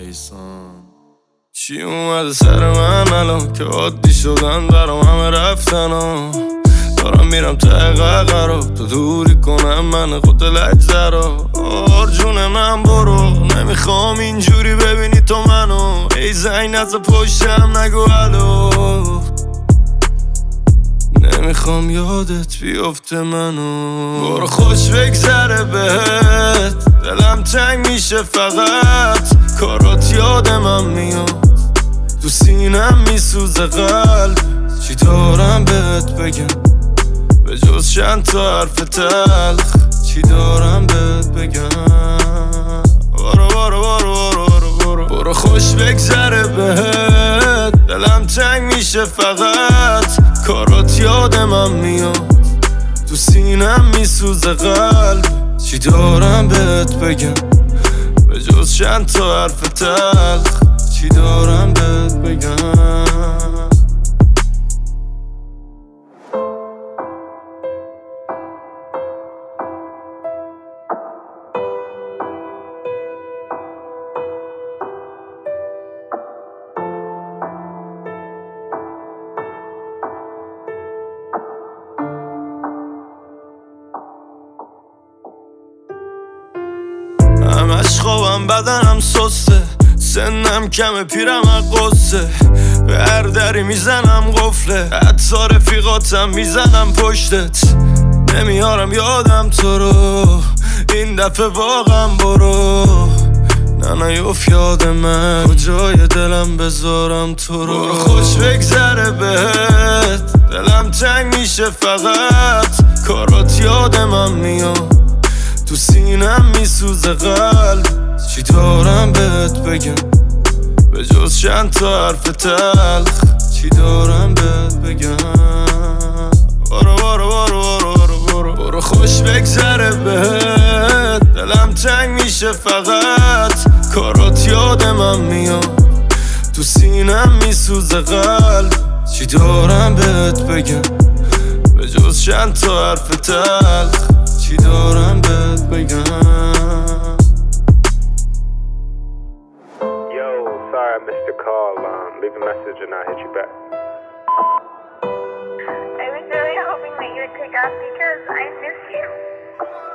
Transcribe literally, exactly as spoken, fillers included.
ایسان چی اومده سر من الان که عادی شدن برام همه رفتن ها. دارم میرم ته قرار تو دوری کنم من خود لجزه رو. آر جون من برو نمیخوام اینجوری ببینی تو منو. ای زنگ نزد پشتم نگو الو. نمیخوام یادت بیفته منو. برو خوش بگذره بهت دلم تنگ میشه فقط. کارات یاد من میاد تو سینم میسوزه قلب. چی دارم بهت بگم به جز چند تا حرف تلخ. چی دارم بهت بگم. برو برو برو برو برو برو برو خوش بگذره بهت دلم تنگ میشه فقط. کارات یاد من میاد تو سینم میسوزه قلب. چی دارم بهت بگم به جز چند تا حرف تلخ. چی دارم بهت بگم. همش خوابم بدنم سسته. سنم کمه پیرم قصه. به هر دری میزنم قفله. حتی رفیقاتم میزنم پشتت. نمیارم یادم تو رو این دفعه واقعا برو. نه نیوف یاد من کجای دلم بذارم تو رو. برو خوش بگذره بهت دلم تنگ میشه فقط. کارات یاد من میاد تو سینم میسوزه قلب. چی دارم بهت بگم به جز چند تا حرف تلخ. چی دارم بهت بگم. برو برو برو برو برو برو خوش بگذره بهت دلم تنگ میشه فقط. کارات یاد من میاد تو سینم میسوزه قلب. چی دارم بهت بگم به جز چند تا حرف تلخ. چی دارم بهت بگم. Yo, sorry I missed your call. Um, leave a message and I'll hit you back. I was really hoping that you would pick up because I miss you.